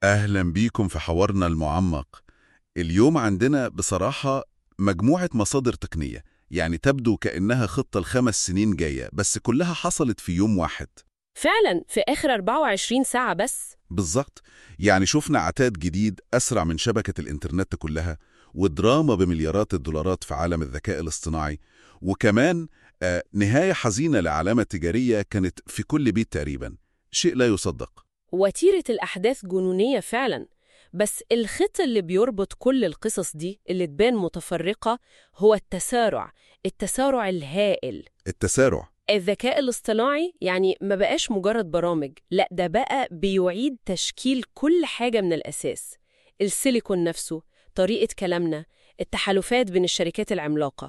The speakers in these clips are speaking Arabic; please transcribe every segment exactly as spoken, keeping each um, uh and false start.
أهلا بيكم في حوارنا المعمق. اليوم عندنا بصراحة مجموعة مصادر تقنية، يعني تبدو كأنها خطة لخمس سنين جاية، بس كلها حصلت في يوم واحد. فعلا في آخر أربعة وعشرين ساعة بس. بالظبط، يعني شفنا عتاد جديد أسرع من شبكة الإنترنت كلها، ودراما بمليارات الدولارات في عالم الذكاء الاصطناعي، وكمان آه نهاية حزينة لعلامة تجارية كانت في كل بيت تقريبا. شيء لا يصدق. وتيرة الأحداث جنونية فعلا، بس الخط اللي بيربط كل القصص دي اللي تبان متفرقة هو التسارع التسارع الهائل. التسارع. الذكاء الاصطناعي يعني ما بقاش مجرد برامج، لا ده بقى بيعيد تشكيل كل حاجة من الأساس. السيليكون نفسه، طريقة كلامنا، التحالفات بين الشركات العملاقة،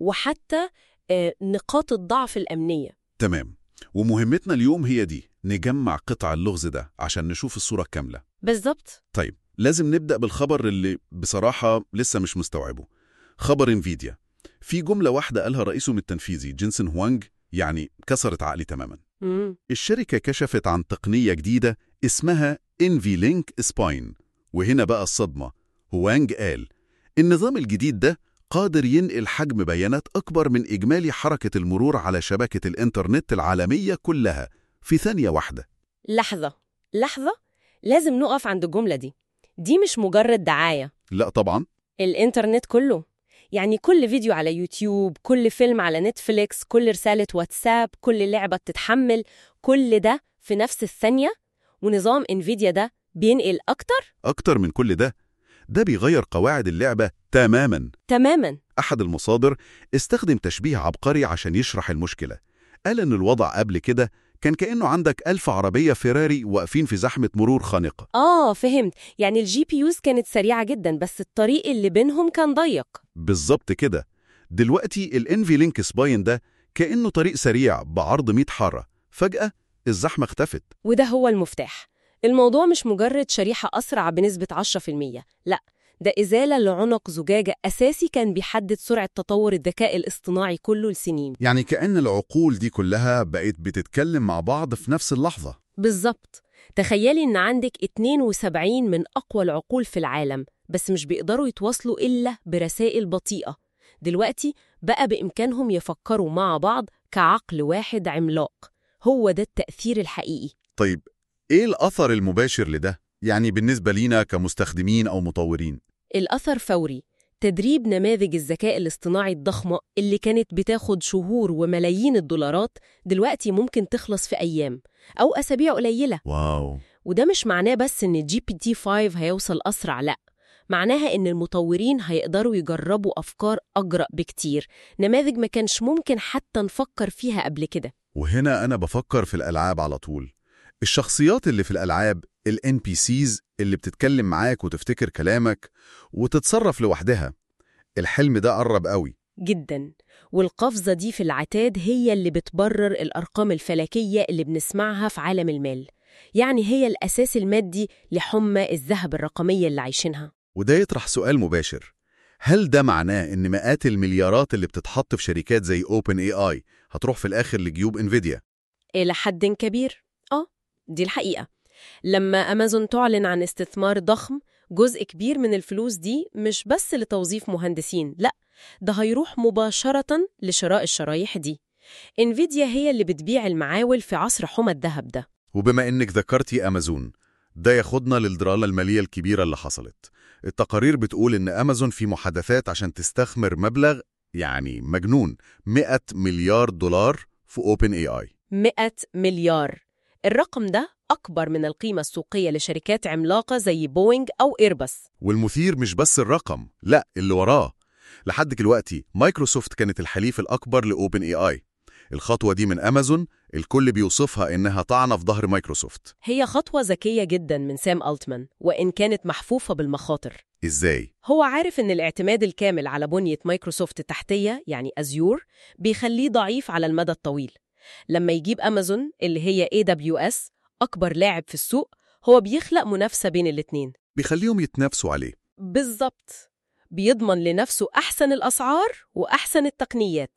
وحتى آه، نقاط الضعف الأمنية. تمام، ومهمتنا اليوم هي دي، نجمع قطع اللغز ده عشان نشوف الصورة الكاملة. بالظبط. طيب، لازم نبدأ بالخبر اللي بصراحة لسه مش مستوعبه. خبر انفيديا. في جملة واحدة قالها رئيسهم التنفيذي جينسون هوانج، يعني كسرت عقلي تماما. مم. الشركة كشفت عن تقنية جديدة اسمها انفي-لينك سباين، وهنا بقى الصدمة. هوانج قال النظام الجديد ده قادر ينقل حجم بيانات أكبر من إجمالي حركة المرور على شبكة الإنترنت العالمية كلها في ثانية واحدة. لحظة لحظة، لازم نقف عند الجملة دي. دي مش مجرد دعاية. لا طبعا. الإنترنت كله، يعني كل فيديو على يوتيوب، كل فيلم على نتفليكس، كل رسالة واتساب، كل لعبة بتتحمل، كل ده في نفس الثانية. ونظام انفيديا ده بينقل أكتر. أكتر من كل ده، ده بيغير قواعد اللعبة تماماً. تماماً. أحد المصادر استخدم تشبيه عبقري عشان يشرح المشكلة. قال إن الوضع قبل كده كان كأنه عندك ألف عربية فيراري واقفين في زحمة مرور خانقة. آه فهمت، يعني الجي بي يوز كانت سريعة جدا بس الطريق اللي بينهم كان ضيق. بالظبط كده. دلوقتي الانفي-لينك سباين ده كأنه طريق سريع بعرض مئة حارة، فجأة الزحمة اختفت. وده هو المفتاح. الموضوع مش مجرد شريحة أسرع بنسبة عشرة في المية، لا، ده إزالة لعنق زجاجة أساسي كان بيحدد سرعة تطور الذكاء الاصطناعي كله لسنين. يعني كأن العقول دي كلها بقت بتتكلم مع بعض في نفس اللحظة. بالظبط. تخيلي إن عندك اتنين وسبعين من أقوى العقول في العالم، بس مش بيقدروا يتواصلوا إلا برسائل بطيئة. دلوقتي بقى بإمكانهم يفكروا مع بعض كعقل واحد عملاق. هو ده التأثير الحقيقي. طيب، إيه الأثر المباشر لده؟ يعني بالنسبة لينا كمستخدمين أو مطورين. الأثر فوري. تدريب نماذج الذكاء الاصطناعي الضخمة اللي كانت بتاخد شهور وملايين الدولارات دلوقتي ممكن تخلص في أيام أو أسابيع قليلة. واو. وده مش معناه بس إن جي بي تي خمسة هيوصل أسرع، لأ، معناها إن المطورين هيقدروا يجربوا أفكار أجرأ بكتير، نماذج ما كانش ممكن حتى نفكر فيها قبل كده. وهنا أنا بفكر في الألعاب على طول. الشخصيات اللي في الألعاب، ال إن بي سيز اللي بتتكلم معاك وتفتكر كلامك وتتصرف لوحدها. الحلم ده قرب قوي. جدا. والقفزة دي في العتاد هي اللي بتبرر الأرقام الفلكية اللي بنسمعها في عالم المال، يعني هي الأساس المادي لحمى الذهب الرقمية اللي عايشينها. وده يطرح سؤال مباشر. هل ده معناه إن مئات المليارات اللي بتتحط في شركات زي أوبن إي آي هتروح في الآخر لجيوب انفيديا؟ إلى حد كبير، آه، دي الحقيقة. لما أمازون تعلن عن استثمار ضخم، جزء كبير من الفلوس دي مش بس لتوظيف مهندسين، لأ، ده هيروح مباشرة لشراء الشرايح دي. انفيديا هي اللي بتبيع المعاول في عصر حمى الذهب ده. وبما إنك ذكرتي أمازون، ده ياخدنا للدرالة المالية الكبيرة اللي حصلت. التقارير بتقول إن أمازون في محادثات عشان تستثمر مبلغ يعني مجنون، مئة مليار دولار في أوبن إي آي. مئة مليار. الرقم ده أكبر من القيمة السوقية لشركات عملاقة زي بوينج أو إيرباص. والمثير مش بس الرقم، لا، اللي وراه. لحد دلوقتي مايكروسوفت كانت الحليف الأكبر لأوبن إي آي. الخطوة دي من أمازون الكل بيوصفها إنها طعنة في ظهر مايكروسوفت. هي خطوة ذكية جدا من سام ألتمان، وإن كانت محفوفة بالمخاطر. إزاي؟ هو عارف إن الاعتماد الكامل على بنية مايكروسوفت التحتية، يعني أزيور، بيخليه ضعيف على المدى الطويل. لما يجيب أمازون اللي هي إيه دبليو إس، أكبر لاعب في السوق، هو بيخلق منافسة بين الاتنين. بيخليهم يتنافسوا عليه. بالظبط. بيضمن لنفسه أحسن الأسعار وأحسن التقنيات.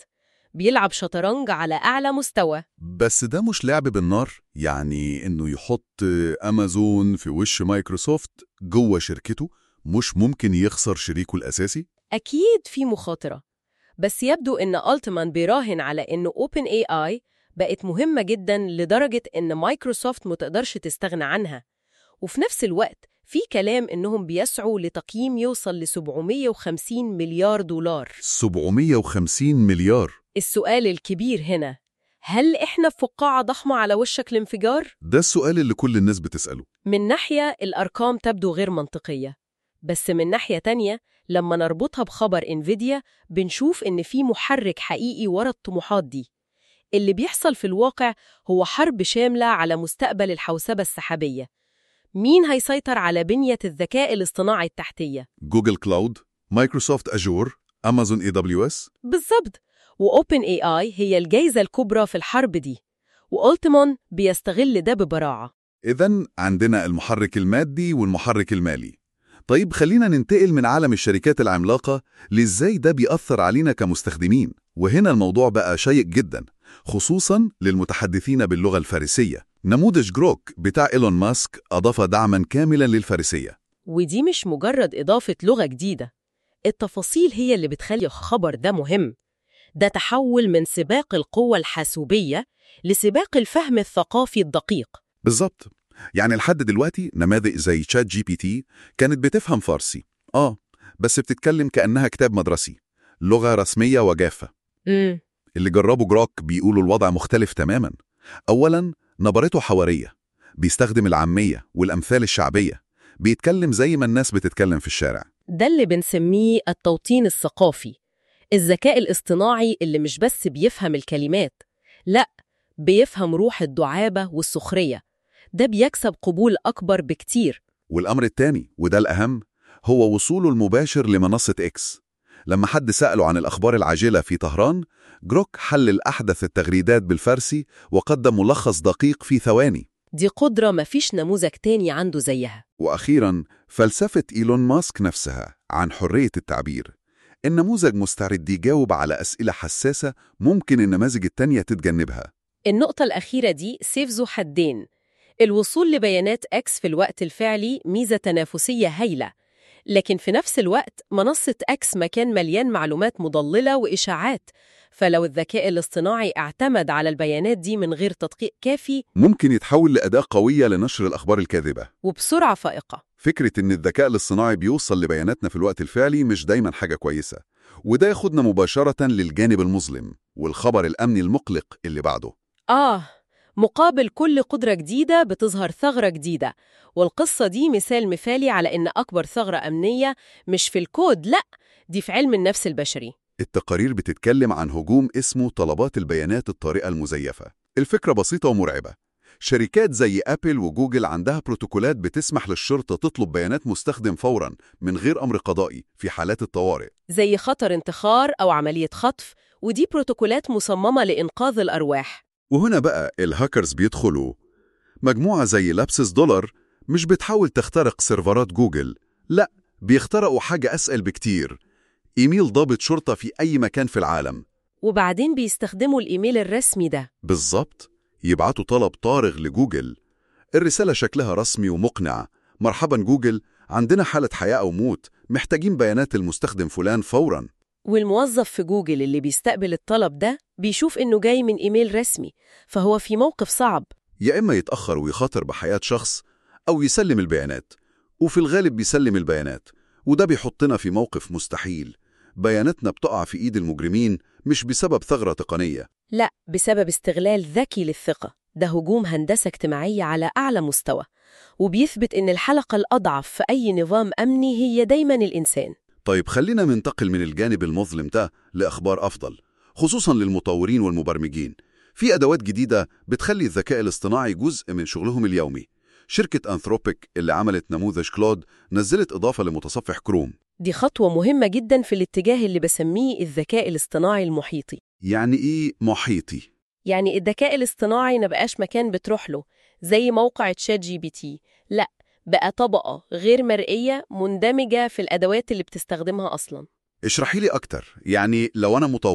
بيلعب شطرنج على أعلى مستوى. بس ده مش لعب بالنار، يعني إنه يحط أمازون في وش مايكروسوفت جوه شركته مش ممكن يخسر شريكه الأساسي؟ أكيد في مخاطرة، بس يبدو إن ألتمان بيراهن على إنه أوبن إيه آي بقت مهمة جداً لدرجة إن مايكروسوفت متقدرش تستغنى عنها. وفي نفس الوقت في كلام إنهم بيسعوا لتقييم يوصل ل سبعمية وخمسين مليار دولار. سبعمية وخمسين مليار؟ السؤال الكبير هنا، هل إحنا في فقاعة ضخمة على وشك الانفجار؟ ده السؤال اللي كل الناس بتسأله. من ناحية الأرقام تبدو غير منطقية، بس من ناحية تانية لما نربطها بخبر إنفيديا بنشوف إن في محرك حقيقي ورا الطموحات دي. اللي بيحصل في الواقع هو حرب شاملة على مستقبل الحوسبة السحابية. مين هيسيطر على بنية الذكاء الاصطناعي التحتية؟ جوجل كلاود، مايكروسوفت أجور، أمازون إي دبليو إس. بالضبط، وأوبن إيه آي هي الجايزة الكبرى في الحرب دي، وألتمان بيستغل ده ببراعة. إذن عندنا المحرك المادي والمحرك المالي. طيب خلينا ننتقل من عالم الشركات العملاقة لإزاي ده بيأثر علينا كمستخدمين، وهنا الموضوع بقى شيق جدا، خصوصا للمتحدثين باللغة الفارسية. نموذج جروك بتاع إيلون ماسك أضاف دعما كاملا للفارسية. ودي مش مجرد إضافة لغة جديدة، التفاصيل هي اللي بتخلي الخبر ده مهم. ده تحول من سباق القوة الحاسوبية لسباق الفهم الثقافي الدقيق. بالظبط، يعني لحد دلوقتي نماذج زي تشات جي بي تي كانت بتفهم فارسي، آه بس بتتكلم كأنها كتاب مدرسي، لغة رسمية وجافة. امم اللي جربوا جروك بيقولوا الوضع مختلف تماما. أولا، نبرته حوارية، بيستخدم العامية والأمثال الشعبية، بيتكلم زي ما الناس بتتكلم في الشارع. ده اللي بنسميه التوطين الثقافي، الذكاء الاصطناعي اللي مش بس بيفهم الكلمات، لأ، بيفهم روح الدعابة والسخرية. ده بيكسب قبول أكبر بكتير. والأمر الثاني وده الأهم هو وصوله المباشر لمنصة إكس. لما حد سأله عن الأخبار العاجلة في طهران، جروك حلل أحدث التغريدات بالفارسي وقدم ملخص دقيق في ثواني. دي قدرة مفيش نموذج تاني عنده زيها. وأخيراً، فلسفة إيلون ماسك نفسها عن حرية التعبير. النموذج مستعد يجاوب على أسئلة حساسة ممكن النماذج التانية تتجنبها. النقطة الأخيرة دي سيف ذو حدين. الوصول لبيانات إكس في الوقت الفعلي ميزة تنافسية هايلة، لكن في نفس الوقت منصة إكس مكان مليان معلومات مضللة وإشاعات، فلو الذكاء الاصطناعي اعتمد على البيانات دي من غير تدقيق كافي ممكن يتحول لأداة قوية لنشر الأخبار الكاذبة وبسرعة فائقة. فكرة إن الذكاء الاصطناعي بيوصل لبياناتنا في الوقت الفعلي مش دايما حاجة كويسة، وده ياخدنا مباشرة للجانب المظلم والخبر الأمني المقلق اللي بعده. آه، مقابل كل قدرة جديدة بتظهر ثغرة جديدة، والقصة دي مثال مثالي على إن أكبر ثغرة أمنية مش في الكود، لأ، دي في علم النفس البشري. التقارير بتتكلم عن هجوم اسمه طلبات البيانات الطارئة المزيفة. الفكرة بسيطة ومرعبة. شركات زي أبل وجوجل عندها بروتوكولات بتسمح للشرطة تطلب بيانات مستخدم فوراً من غير أمر قضائي في حالات الطوارئ، زي خطر انتحار أو عملية خطف، ودي بروتوكولات مصممة لإنقاذ الأرواح. وهنا بقى الهاكرز بيدخلوا. مجموعة زي لابسس دولار مش بتحاول تخترق سيرفرات جوجل، لأ، بيخترقوا حاجة أسهل بكتير، إيميل ضابط شرطة في أي مكان في العالم. وبعدين بيستخدموا الإيميل الرسمي ده. بالظبط، يبعتوا طلب طارغ لجوجل. الرسالة شكلها رسمي ومقنع: مرحبا جوجل، عندنا حالة حياة أو موت، محتاجين بيانات المستخدم فلان فوراً. والموظف في جوجل اللي بيستقبل الطلب ده بيشوف إنه جاي من إيميل رسمي، فهو في موقف صعب. يا إما يتأخر ويخاطر بحياة شخص، أو يسلم البيانات، وفي الغالب بيسلم البيانات، وده بيحطنا في موقف مستحيل. بياناتنا بتقع في إيد المجرمين مش بسبب ثغرة تقنية، لا، بسبب استغلال ذكي للثقة. ده هجوم هندسة اجتماعية على أعلى مستوى، وبيثبت إن الحلقة الأضعف في أي نظام أمني هي دايماً الإنسان. طيب خلينا ننتقل من الجانب المظلم ده لأخبار أفضل، خصوصاً للمطورين والمبرمجين. في أدوات جديدة بتخلي الذكاء الاصطناعي جزء من شغلهم اليومي. شركة أنثروبيك اللي عملت نموذج كلود نزلت إضافة لمتصفح كروم. دي خطوة مهمة جداً في الاتجاه اللي بسميه الذكاء الاصطناعي المحيطي. يعني إيه محيطي؟ يعني الذكاء الاصطناعي نبقاش مكان بتروح له زي موقع تشات جي بي تي، لأ، بقى طبقة غير مرئية مندمجة في الأدوات اللي بتستخدمها أصلاً. اشرحي لي أكتر. يعني لو أنا مطور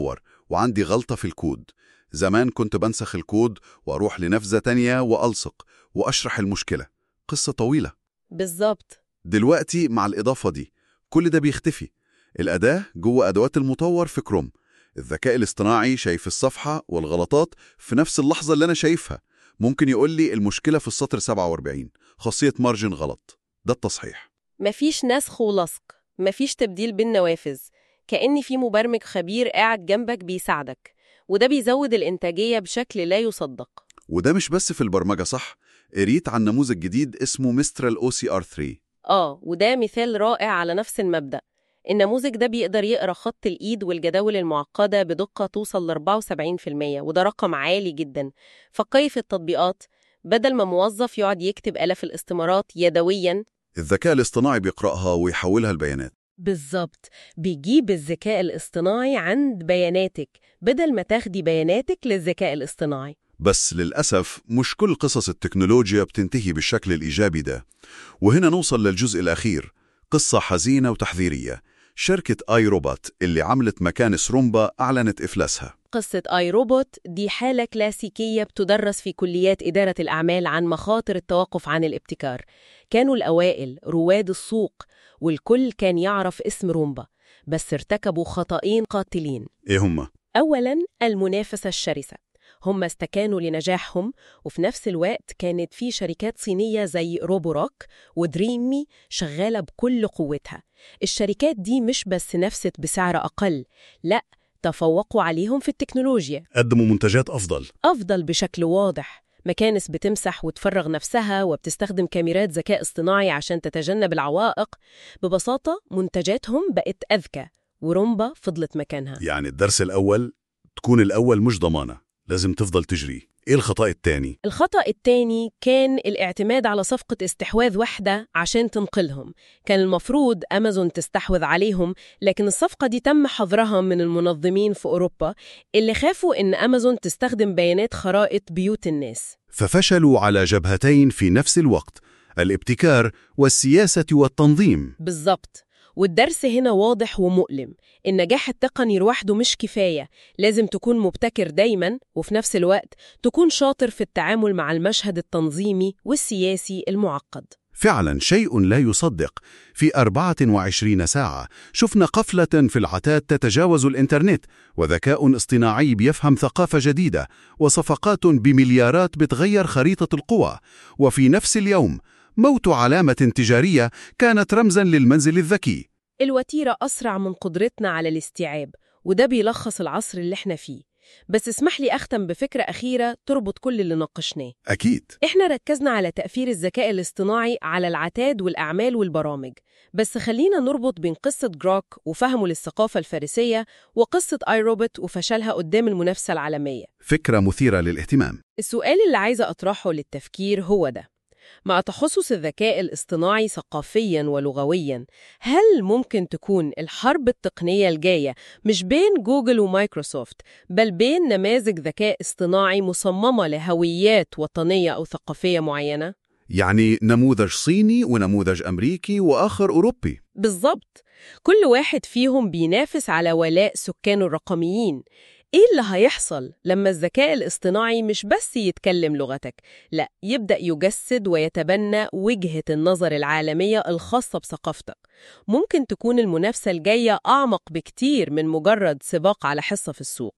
وعندي غلطة في الكود. زمان كنت بنسخ الكود وأروح لنفذة تانية وألصق وأشرح المشكلة، قصة طويلة. بالظبط. دلوقتي مع الإضافة دي كل ده بيختفي. الأداة جوه أدوات المطور في كروم. الذكاء الاصطناعي شايف الصفحة والغلطات في نفس اللحظة اللي أنا شايفها. ممكن يقول لي المشكلة في السطر سبعة وأربعين، خاصية مارجن غلط، ده التصحيح. مفيش نسخ ولصق، مفيش تبديل بين نوافذ، كأن في مبرمج خبير قاعد جنبك بيساعدك، وده بيزود الإنتاجية بشكل لا يصدق. وده مش بس في البرمجة، صح؟ قريت عن نموذج جديد اسمه ميسترال أو سي آر ثلاثة. آه، وده مثال رائع على نفس المبدأ. النموذج ده بيقدر يقرأ خط الإيد والجداول المعقدة بدقة توصل ل أربعة وسبعين بالمية، وده رقم عالي جدا. فكيف التطبيقات؟ بدل ما موظف يقعد يكتب آلاف الاستمارات يدوياً، الذكاء الاصطناعي بيقرأها ويحولها لبيانات. بالظبط، بيجيب الذكاء الاصطناعي عند بياناتك بدل ما تاخدي بياناتك للذكاء الاصطناعي. بس للأسف مش كل قصص التكنولوجيا بتنتهي بالشكل الإيجابي ده. وهنا نوصل للجزء الأخير، قصة حزينة وتحذيرية. شركة آي روبوت اللي عملت مكانس رومبا أعلنت إفلاسها. قصة آي روبوت دي حالة كلاسيكية بتدرس في كليات إدارة الأعمال عن مخاطر التوقف عن الابتكار. كانوا الأوائل رواد السوق والكل كان يعرف اسم رومبا، بس ارتكبوا خطأين قاتلين. إيه هما؟ أولاً، المنافسة الشرسة. هم استكانوا لنجاحهم، وفي نفس الوقت كانت في شركات صينية زي روبوروك ودريمي شغالة بكل قوتها. الشركات دي مش بس نفست بسعر أقل، لأ، تفوقوا عليهم في التكنولوجيا، قدموا منتجات أفضل أفضل بشكل واضح. مكانس بتمسح وتفرغ نفسها وبتستخدم كاميرات ذكاء اصطناعي عشان تتجنب العوائق. ببساطة منتجاتهم بقت أذكى، ورومبا فضلت مكانها. يعني الدرس الأول، تكون الأول مش ضمانة، لازم تفضل تجري. إيه الخطأ الثاني؟ الخطأ الثاني كان الاعتماد على صفقة استحواذ واحدة عشان تنقلهم. كان المفروض أمازون تستحوذ عليهم، لكن الصفقة دي تم حظرها من المنظمين في أوروبا اللي خافوا إن أمازون تستخدم بيانات خرائط بيوت الناس. ففشلوا على جبهتين في نفس الوقت، الابتكار والسياسة والتنظيم. بالظبط. والدرس هنا واضح ومؤلم. النجاح التقني لوحده مش كفاية، لازم تكون مبتكر دايماً، وفي نفس الوقت تكون شاطر في التعامل مع المشهد التنظيمي والسياسي المعقد. فعلاً شيء لا يصدق. في أربعة وعشرين ساعة شفنا قفلة في العتاد تتجاوز الإنترنت، وذكاء اصطناعي بيفهم ثقافة جديدة، وصفقات بمليارات بتغير خريطة القوى. وفي نفس اليوم موت علامة تجارية كانت رمزاً للمنزل الذكي. الوتيرة أسرع من قدرتنا على الاستيعاب، وده بيلخص العصر اللي احنا فيه. بس اسمح لي أختم بفكرة أخيرة تربط كل اللي ناقشناه. أكيد. احنا ركزنا على تأثير الذكاء الاصطناعي على العتاد والأعمال والبرامج، بس خلينا نربط بين قصة جروك وفهمه للثقافة الفارسية وقصة آي روبوت وفشلها قدام المنافسة العالمية. فكرة مثيرة للاهتمام. السؤال اللي عايزة أطرحه للتفكير هو ده: مع تخصص الذكاء الاصطناعي ثقافياً ولغوياً، هل ممكن تكون الحرب التقنية الجاية مش بين جوجل ومايكروسوفت، بل بين نماذج ذكاء اصطناعي مصممة لهويات وطنية أو ثقافية معينة؟ يعني نموذج صيني ونموذج أمريكي وآخر أوروبي. بالضبط. كل واحد فيهم بينافس على ولاء سكانه الرقميين. إيه اللي هيحصل لما الذكاء الاصطناعي مش بس يتكلم لغتك، لا، يبدأ يجسد ويتبنى وجهة النظر العالمية الخاصة بثقافتك؟ ممكن تكون المنافسة الجاية أعمق بكتير من مجرد سباق على حصة في السوق.